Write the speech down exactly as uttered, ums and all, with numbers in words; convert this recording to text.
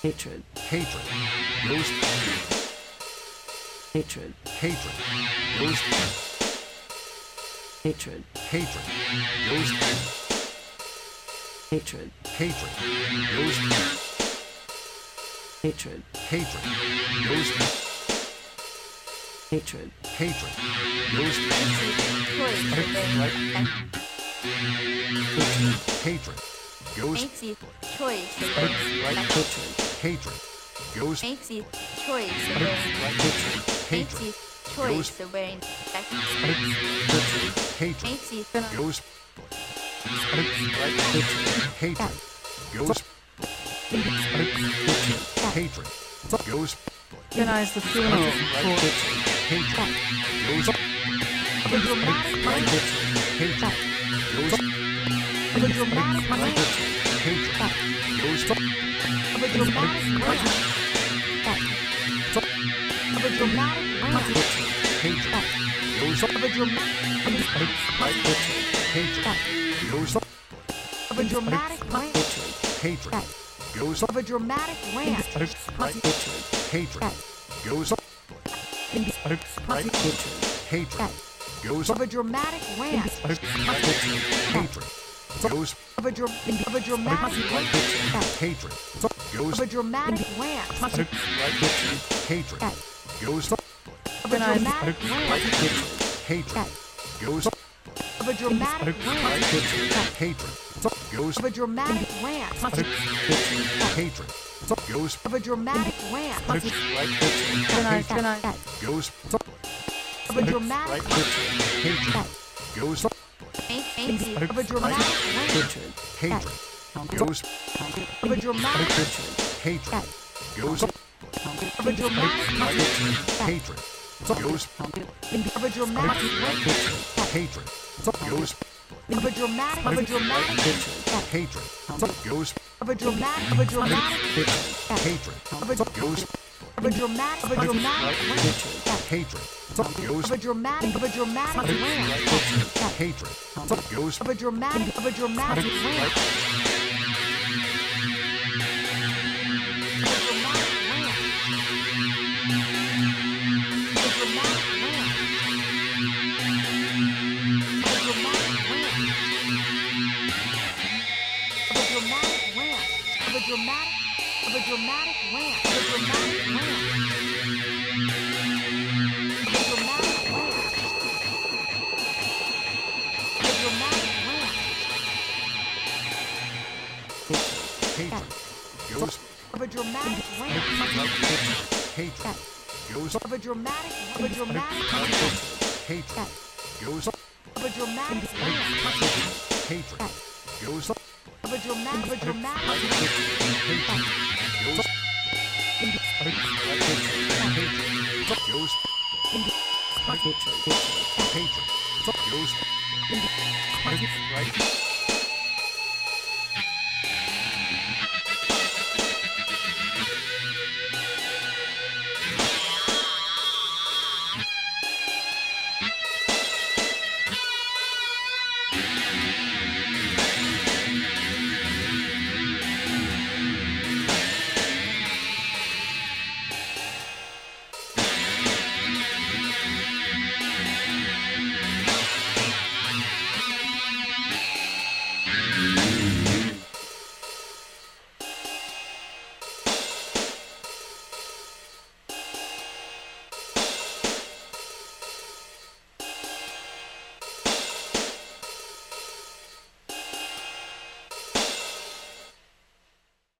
hatred, hatred, goes, hatred, hatred, goes, hatred, hatred, goes, hatred, hatred, goes, hatred, hatred, goes, hatred, hatred, goes, hatred, goes, hatred, hatred, goes, hatred, hatred, goes, hatred, goes, hatred, goes, hatred, goes, Organize the funeral for hatred, goes, of a dramatic moment hatred, goes, of a dramatic moment hatred, goes, of a dramatic moment of a dramatic moment hatred, goes, of a dramatic hatred, goes, of a dramatic rant hatred, goes, of a dramatic rant hatred, goes, hatred, goes, of a dramatic rant hatred, goes, of a dra- of a dramatic rant hatred, goes, of a dramatic rant hatred, goes, of a dramatic rant hatred, goes, of a dramatic rant hatred, goes, of a dramatic rant hatred, goes, of a dramatic rant hatred, goes, of a dramatic hatred, goes, of a dramatic rant hatred, goes, of a dramatic hatred, goes, of a dramatic hatred, goes, of a dramatic hatred, goes, of a dramatic of a dramatic hatred, goes, of a dramatic of a dramatic hatred, of a goes, of a dramatic of a dramatic hatred, goes, of a dramatic of a dramatic rant hatred, goes, of a dramatic of a dramatic rant dramatic of a dramatic rant of a dramatic rant of a dramatic rant of a dramatic rant hatred, goes, of a dramatic rant hatred, goes, of a dramatic of a dramatic hatred, goes, of a dramatic rant hatred, goes, of a dramatic of a dramatic hatred, goes, goes, hatred, goes,